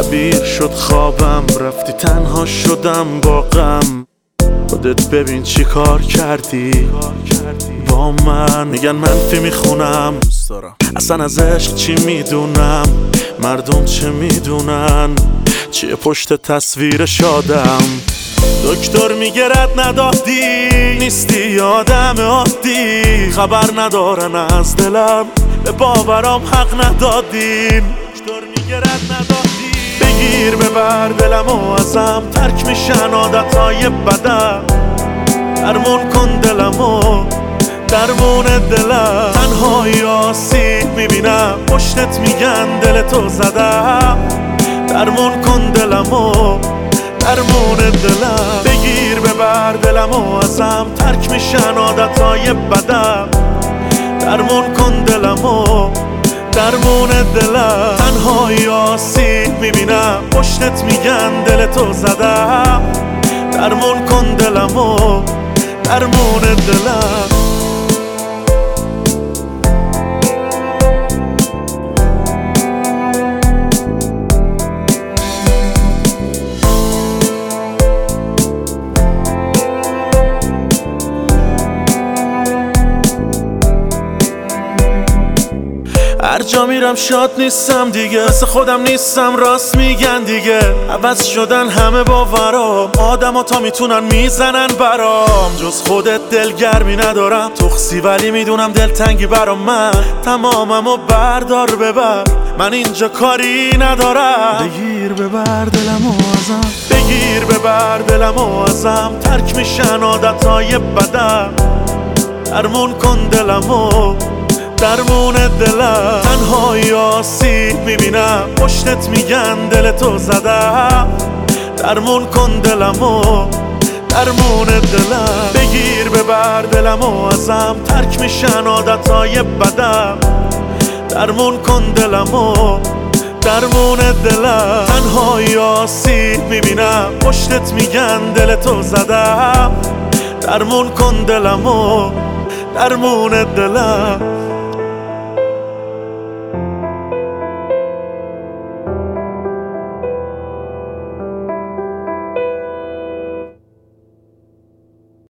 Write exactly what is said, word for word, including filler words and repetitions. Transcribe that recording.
تعبیر شد خوابم، رفتی تنها شدم با غم. خودت ببین چی کار کردی با من. میگن منفی میخونم، اصلا از عشق چی میدونم، مردم چه میدونن، چیه پشت تصویر شادم. دکتر میگه رد ندادی، نیستی آدم عادی، خبر ندارن از دلم، به باورام حق ندادین. دکتر میگه رد ندادی، بگیر ببر دلمو ازم، ترک میشن عادتهای بدم. درمون کن دلمو، درمون دلم. تنهایی آسیب میبینم، پشتت میگن دلتو زدم. درمون کن دلمو، درمون دلم. بگیر ببر دلمو ازم، ترک میشن عادتهای بدم. درمون کن دلمو، درمون دلم. تنهایی آسیب میبینم، پشتت میگن دلتو زدم. درمون کن دلمو، درمون دلم. هر جا میرم شاد نیستم دیگه، مثل خودم نیستم، راست میگن دیگه. عوض شدن همه باورام، آدم ها تا میتونن میزنن برام. جز خودت دلگرمی ندارم، تخصی ولی میدونم دلتنگی برام. من تمامم و بردار ببر، من اینجا کاری ندارم. بگیر ببر دلمو ازم، بگیر ببر دلمو ازم، ترک میشن عادتهای بدم. درمون کن دلمو، درمون دلم. تنهایی آسیب میبینم، پشتت میگن دلتو زدم. درمون کن دلمو، درمون دلم. بگیر ببر دلمو ازم، ترک میشن عادتهای بدم. درمون کن دلمو، درمون دلم. تنهایی آسیب میبینم، پشتت میگن دلتو زدم. درمون کن دلمو، درمون دلم.